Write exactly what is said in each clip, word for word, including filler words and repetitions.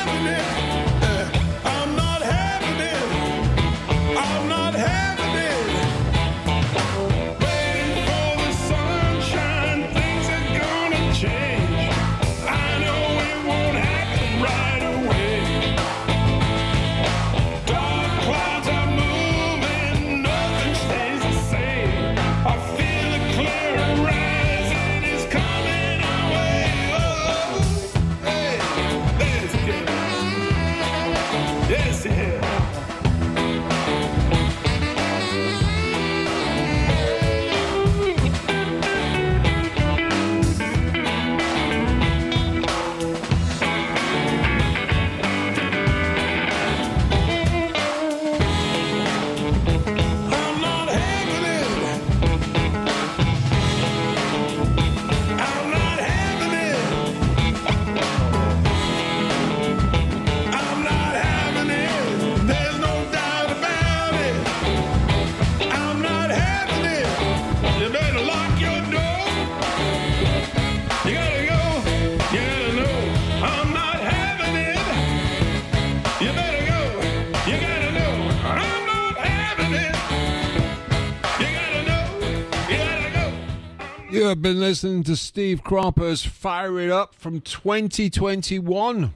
You have been listening to Steve Cropper's Fire It Up from twenty twenty-one.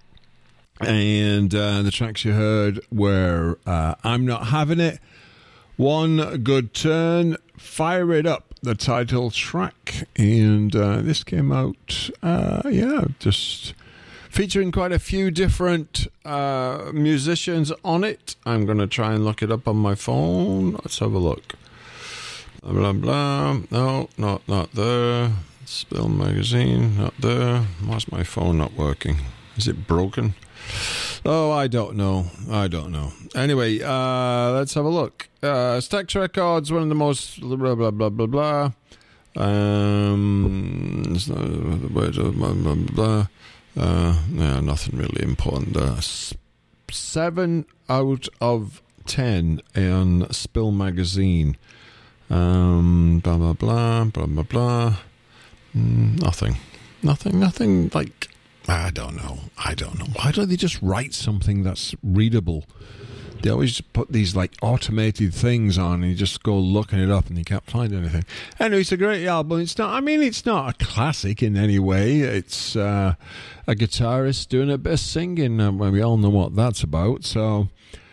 And uh, the tracks you heard were uh, I'm Not Having It, One Good Turn, Fire It Up, the title track. And uh, this came out, uh, yeah, just featuring quite a few different uh, musicians on it. I'm going to try and look it up on my phone. Let's have a look. Blah, blah, blah. No, not, not there. Spill Magazine, not there. Why's my phone not working? Is it broken? Oh, I don't know. I don't know. Anyway, uh, let's have a look. Uh, Stax Records, one of the most blah, blah, blah, blah, blah. Um, it's not, blah, blah, blah, blah. Uh, no, nothing really important there. Seven out of ten in Spill Magazine. Um, blah, blah, blah, blah, blah, blah. Mm, nothing. Nothing, nothing like, I don't know. I don't know. Why don't they just write something that's readable? They always just put these like automated things on and you just go looking it up and you can't find anything. Anyway, it's a great album. It's not, I mean, it's not a classic in any way. It's uh, a guitarist doing a bit of singing. Uh, well, we all know what that's about. So,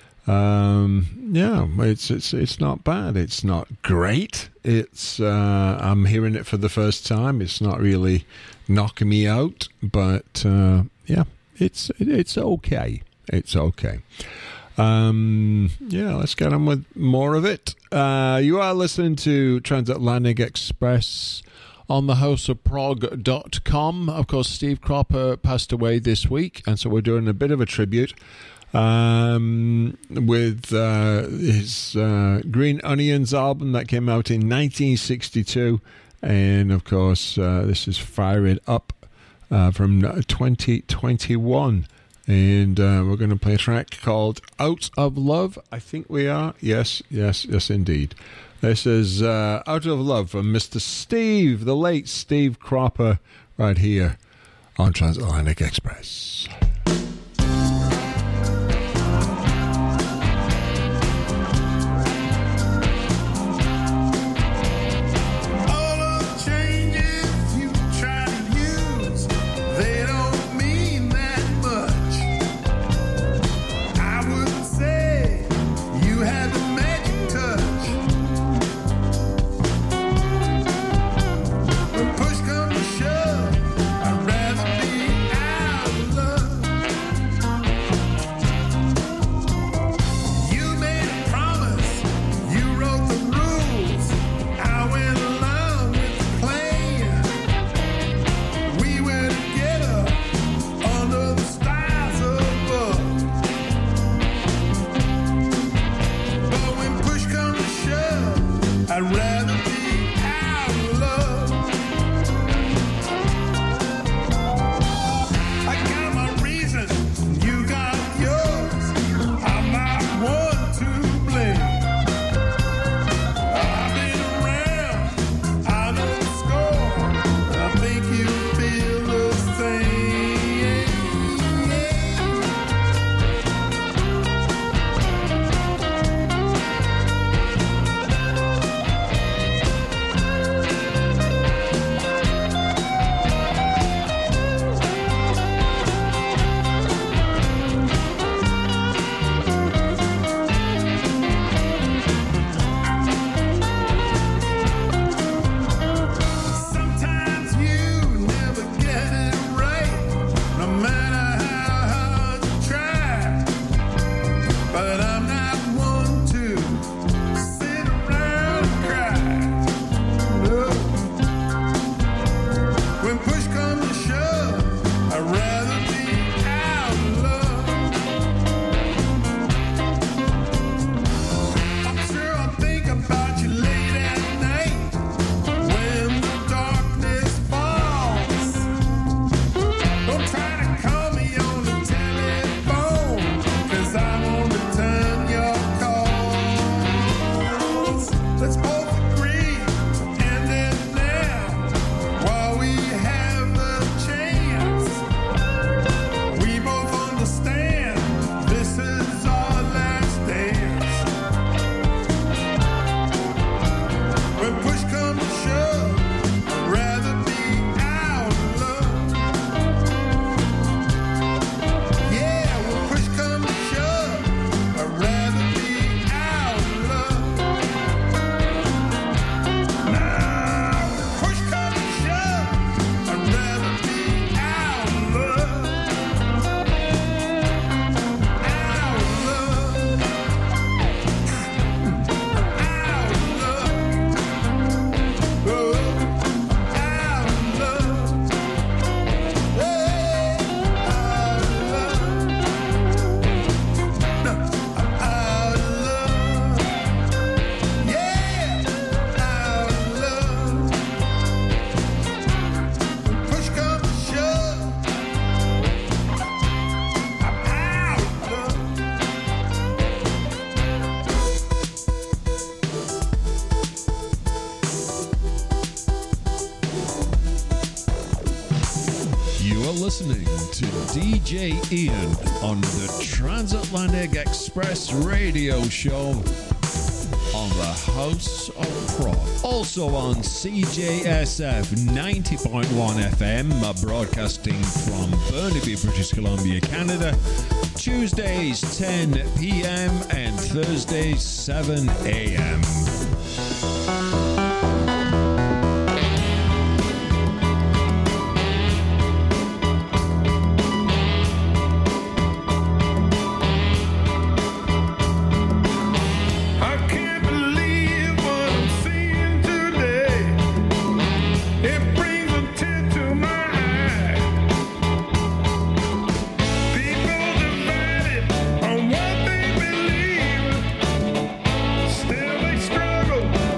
um, yeah, it's it's it's not bad. It's not great. It's uh, I'm hearing it for the first time. It's not really knocking me out, but uh, yeah, it's it's okay. It's okay. Um, yeah, let's get on with more of it. Uh, you are listening to Transatlantic Express on the house of prog dot com. Of course, Steve Cropper passed away this week, and so we're doing a bit of a tribute um, with uh, his uh, Green Onions album that came out in nineteen sixty-two. And, of course, uh, this is Fire It Up uh, from twenty twenty-one. And uh, we're going to play a track called Out of Love. I think we are. Yes, yes, yes, indeed. This is uh, Out of Love from Mister Steve, the late Steve Cropper, right here on Transatlantic Express. Push come to shove, I'd rather be out of love. D J Ian on the Transatlantic Express radio show on the House of Prog. Also on C J S F ninety point one F M, broadcasting from Burnaby, British Columbia, Canada, Tuesdays ten p.m. and Thursdays seven a.m. Still they struggle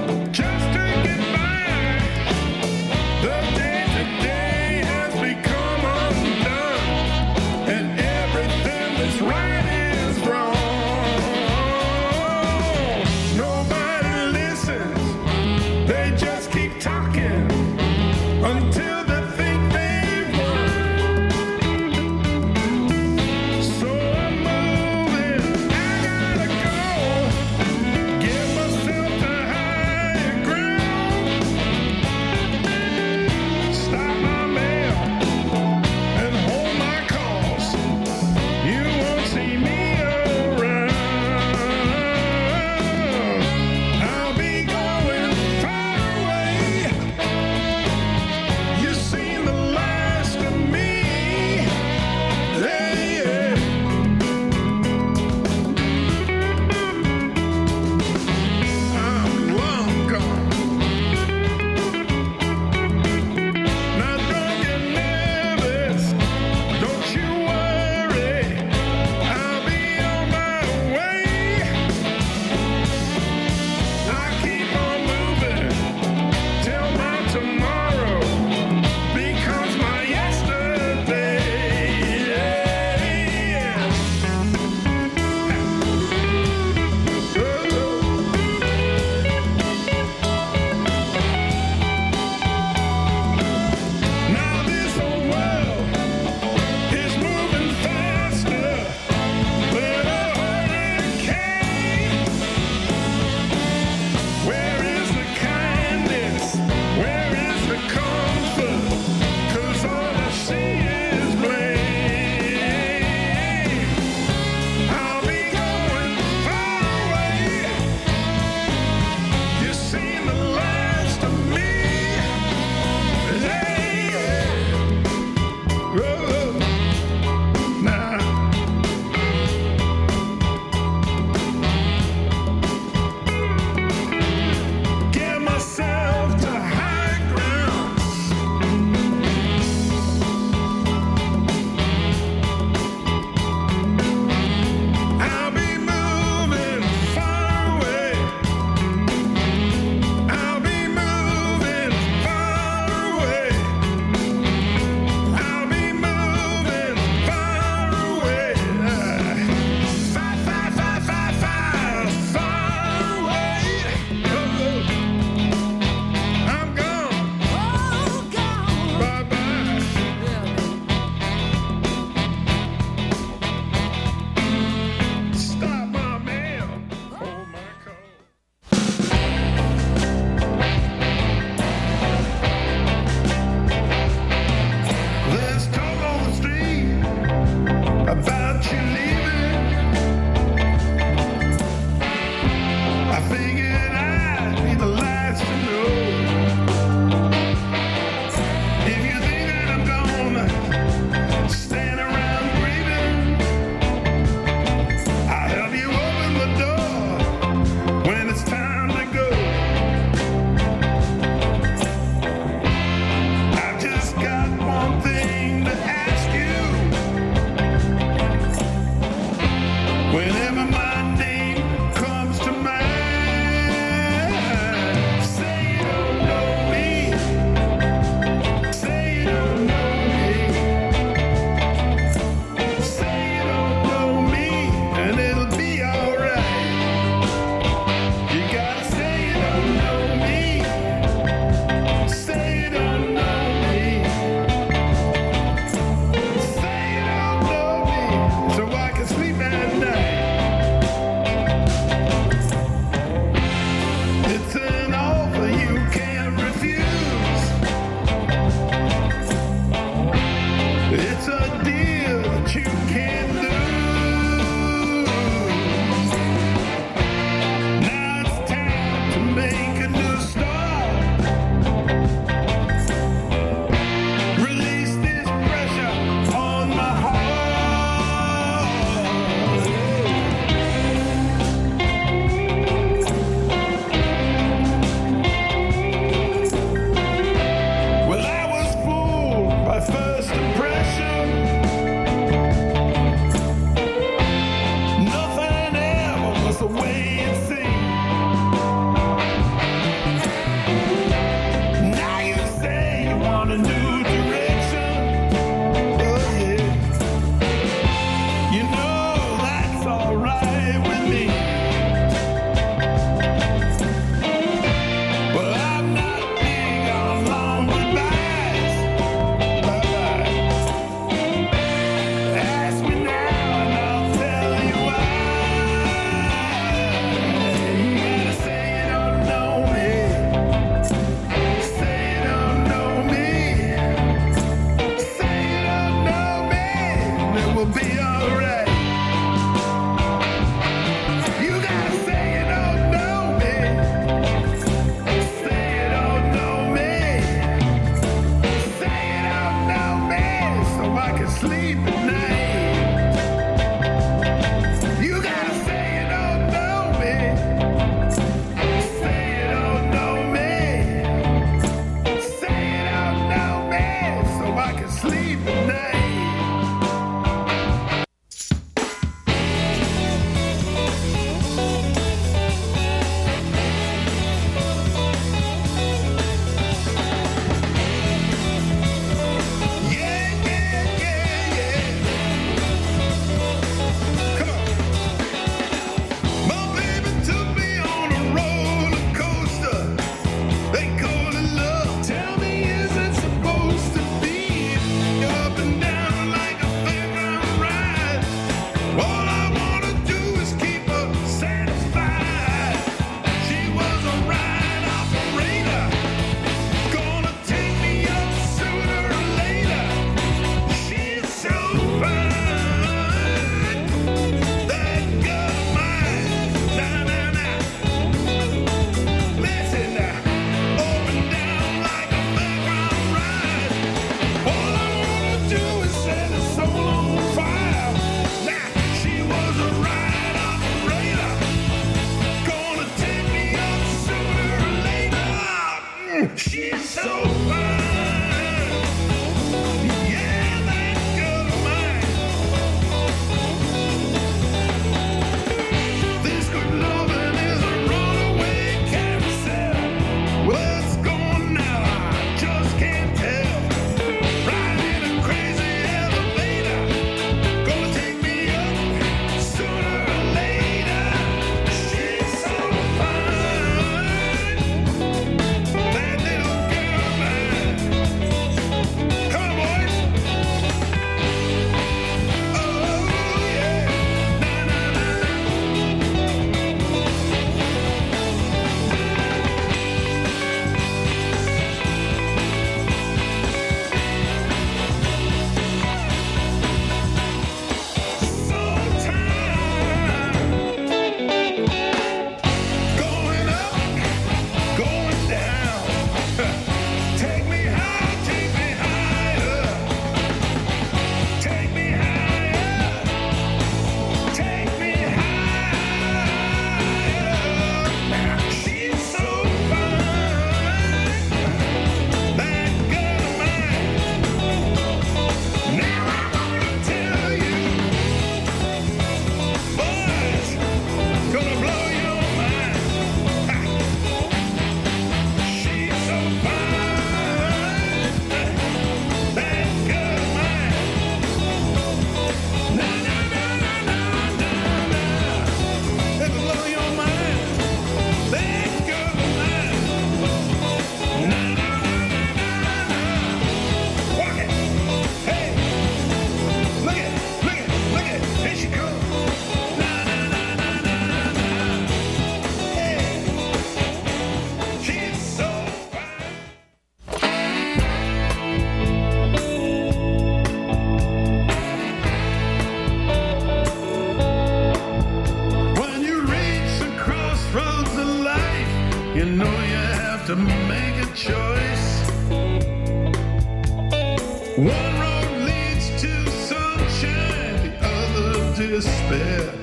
One road leads to sunshine, the other despair.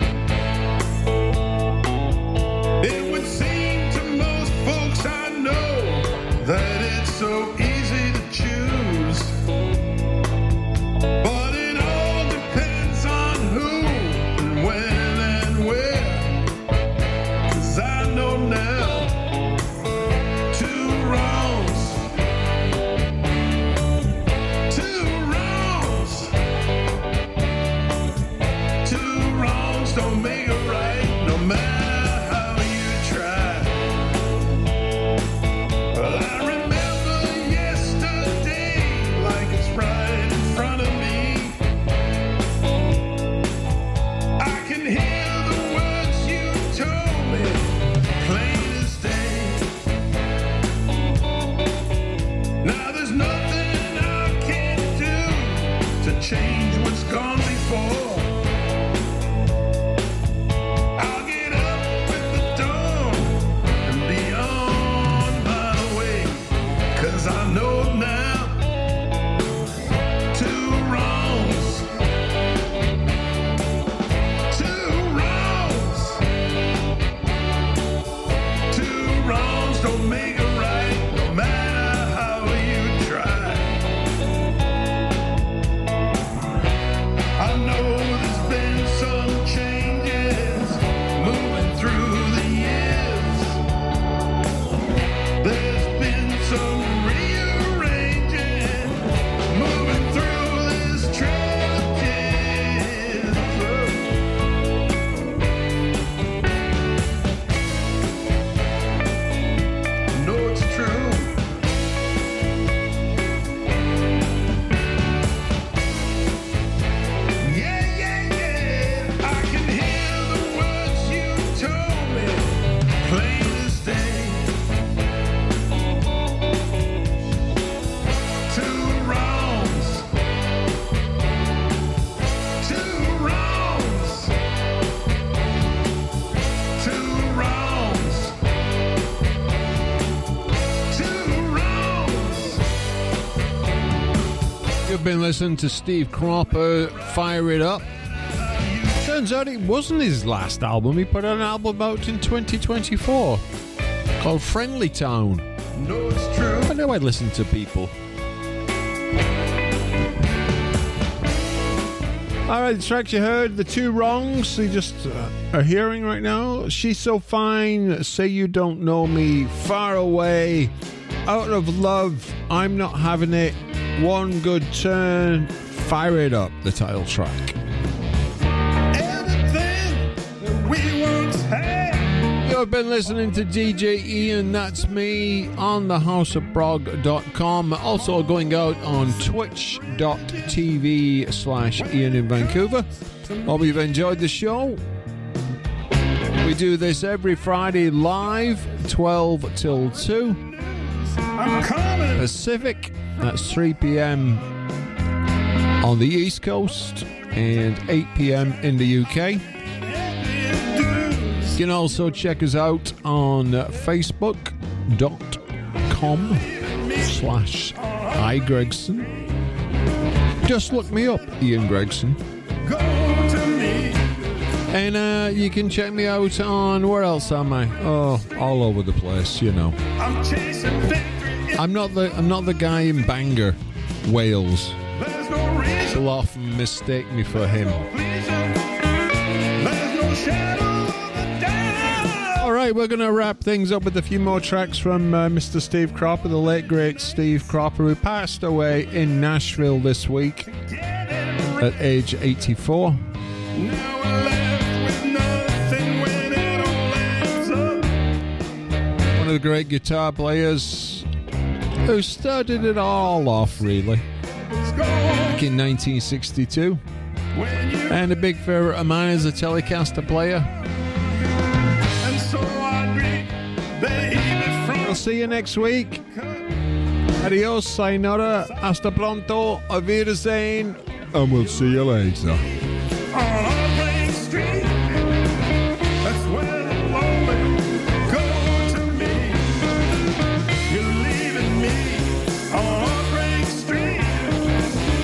It would seem to most folks I know that it's so easy to choose, but it all depends on who and when and where. 'Cause I know now two wrongs, two wrongs, two wrongs don't make a right, no matter. Change what's gone before. I'll get up with the dawn and be on my way. 'Cause I know now two wrongs, two wrongs, two wrongs don't make a right, no matter how you try. I know there's been some changes moving through the years. There's been some rearranging moving through this trail of tears. I know it's true. You've been listening to Steve Cropper, Fire It Up. Turns out it wasn't his last album. He put an album out in twenty twenty-four called Friendly Town. No, it's true. I know I'd listen to people. Alright, the tracks you heard, the two wrongs you just uh, are hearing right now. She's So Fine, Say You Don't Know Me, Far Away, Out of Love, I'm Not Having It, One Good Turn, Fire It Up, the title track. Everything that we once had. You've been listening to D J Ian, that's me, on the house of brog dot com. Also going out on twitch dot t v slash Ian in Vancouver. Hope you've enjoyed the show. We do this every Friday live, twelve till two Pacific. That's three p.m. on the East Coast and eight p.m. in the U K. You can also check us out on facebook dot com slash iGregson. Just look me up, Ian Gregson. And uh, you can check me out on, where else am I? Oh, all over the place, you know. I'm not the I'm not the guy in Bangor, Wales. You'll often mistake me for him. Alright, we're going to wrap things up with a few more tracks from uh, Mister Steve Cropper, the late great Steve Cropper, who passed away in Nashville this week at age eighty-four. One of the great guitar players who started it all off, really, back in nineteen sixty-two. And a big favourite of mine is a Telecaster player. I'll see you next week. Adios, sayonara, hasta pronto, auf Wiedersehen, and we'll see you later. You're leaving me on Heartbreak Street.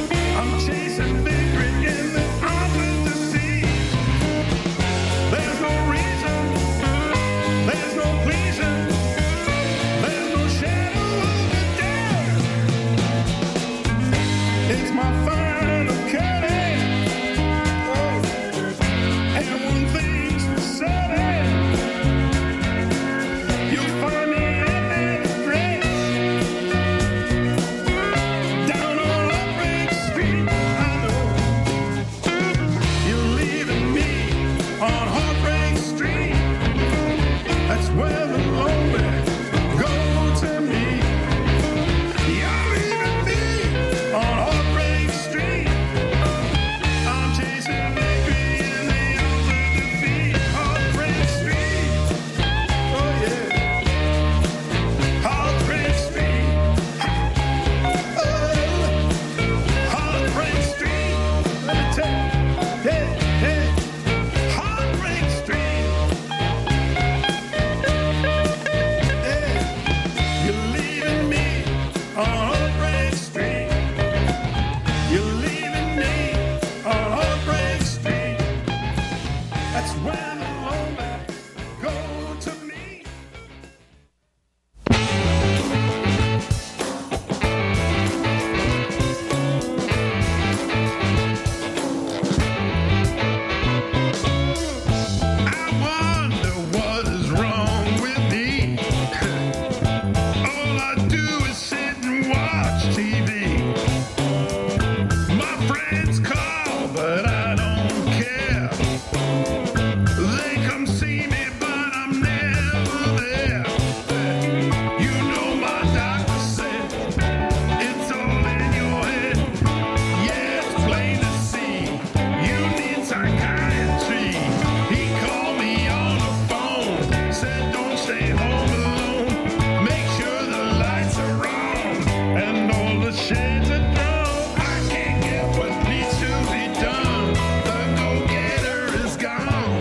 on Heartbreak Street. That's where the lonely go to meet. You're leaving me on Heartbreak Street. I'm chasing victory in the arms of defeat. Heartbreak Street. Oh yeah. Heartbreak Street. Oh, Heartbreak Street. Let me tell you. Hey, hey. Heartbreak Street. Yeah. You're leaving me on Heartbreak Street. You're leaving me on Heartbreak Street. That's where the lonely go to meet. I wonder what is wrong with me. All I do is sit and watch T V. My friends call, but I don't care. They come see me, but I'm never there. You know my doctor said it's all in your head. Yeah, it's plain to see. You need psychiatry. He called me on the phone, said don't stay home alone. Make sure the lights are on and all the shades are down. I can't get what needs to be done. The go-getter is gone.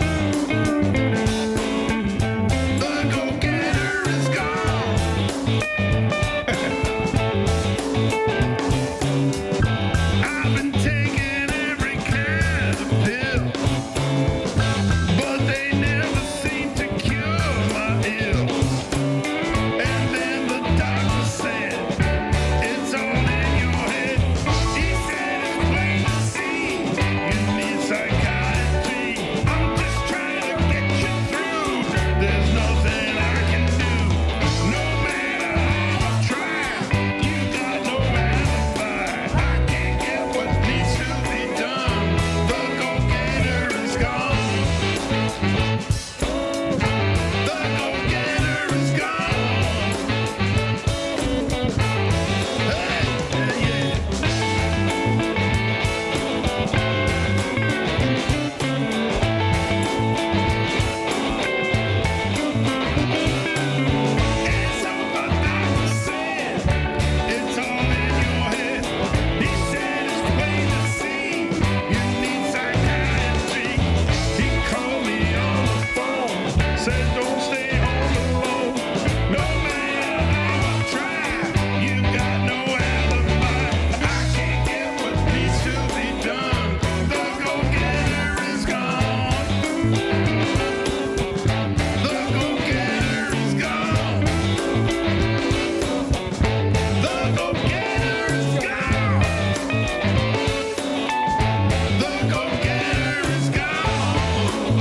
The go-getter is gone. I've been taking every kind of pill, but they never seem to cure my ills. And then the doctor said, it's all in your head. He said it's plain to see, you need psychiatry. I'm just trying to get you through. There's nothing I can do. No matter how I try, you got no alibi. I can't get what needs to be done. The go-getter is gone. The go-getter is gone. Hey, yeah, yeah. It's all the doctor said. It's all in your head. He said it's plain to see. You need psychiatry. He called me on the phone. Said don't stay home alone. No matter how I try, you got no alibi. I can't get what needs to be done. The go-getter is gone. The go-getter is gone. The go-getter is gone. The go-getter is gone.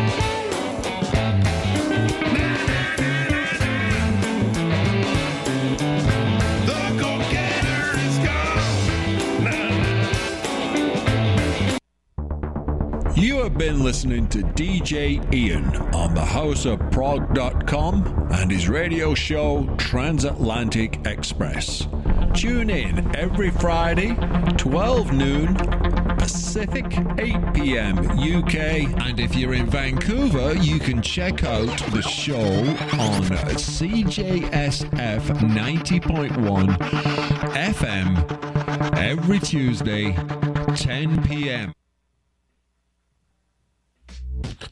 Na, na, na, na, na. The go-getter is gone. Na, na. You have been listening to D J Ian on the house of prog dot com and his radio show Transatlantic Express. Tune in every Friday, twelve noon Pacific, eight p.m. U K. And if you're in Vancouver, you can check out the show on C J S F ninety point one F M every Tuesday, ten p.m.